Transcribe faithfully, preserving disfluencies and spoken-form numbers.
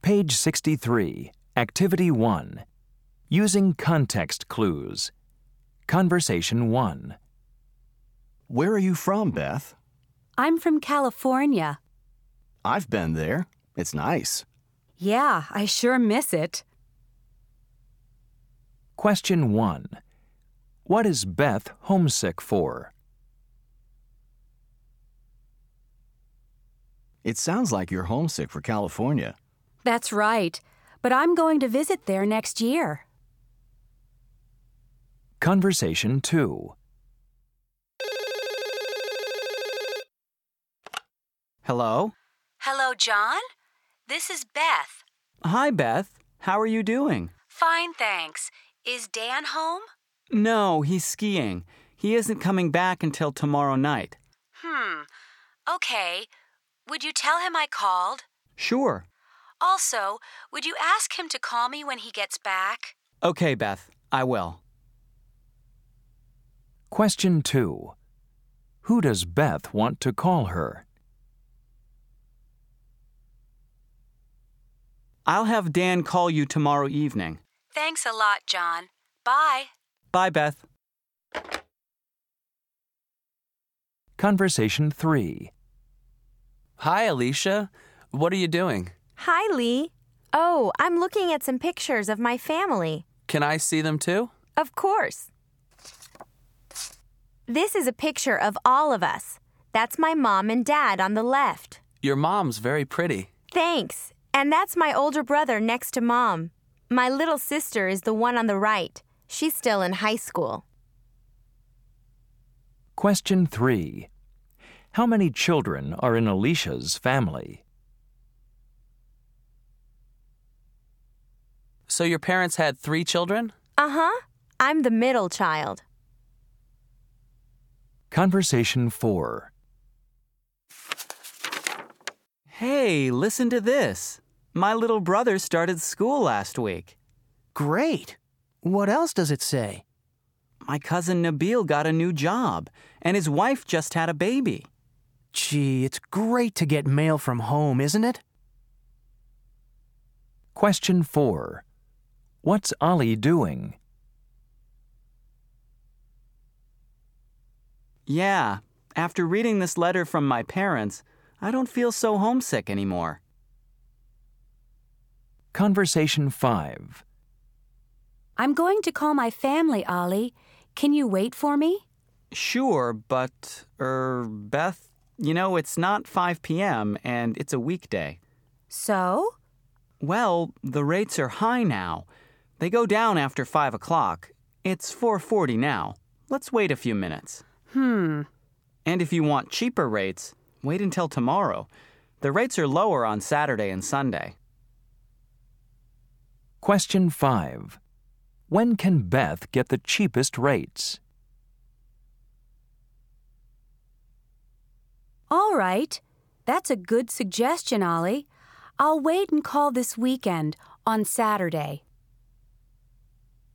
Page sixty-three, Activity one. Using context clues. Conversation one. Where are you from, Beth? I'm from California. I've been there. It's nice. Yeah, I sure miss it. Question one. What is Beth homesick for? It sounds like you're homesick for California. That's right, but I'm going to visit there next year. Conversation two. Hello? Hello, John? This is Beth. Hi, Beth. How are you doing? Fine, thanks. Is Dan home? No, he's skiing. He isn't coming back until tomorrow night. Hmm. Okay. Would you tell him I called? Sure. Also, would you ask him to call me when he gets back? Okay, Beth. I will. Question two. Who does Beth want to call her? I'll have Dan call you tomorrow evening. Thanks a lot, John. Bye. Bye, Beth. Conversation three. Hi, Alicia. What are you doing? Hi, Lee. Oh, I'm looking at some pictures of my family. Can I see them too? Of course. This is a picture of all of us. That's my mom and dad on the left. Your mom's very pretty. Thanks. And that's my older brother next to Mom. My little sister is the one on the right. She's still in high school. Question three. How many children are in Alicia's family? So your parents had three children? Uh-huh. I'm the middle child. Conversation four. Hey, listen to this. My little brother started school last week. Great. What else does it say? My cousin Nabil got a new job, and his wife just had a baby. Gee, it's great to get mail from home, isn't it? Question four. What's Ollie doing? Yeah, after reading this letter from my parents, I don't feel so homesick anymore. Conversation five. I'm going to call my family, Ollie. Can you wait for me? Sure, but, er, Beth, you know, it's not five p.m. and it's a weekday. So? Well, the rates are high now. They go down after five o'clock. It's four forty now. Let's wait a few minutes. Hmm. And if you want cheaper rates, wait until tomorrow. The rates are lower on Saturday and Sunday. Question five. When can Beth get the cheapest rates? All right. That's a good suggestion, Ollie. I'll wait and call this weekend on Saturday.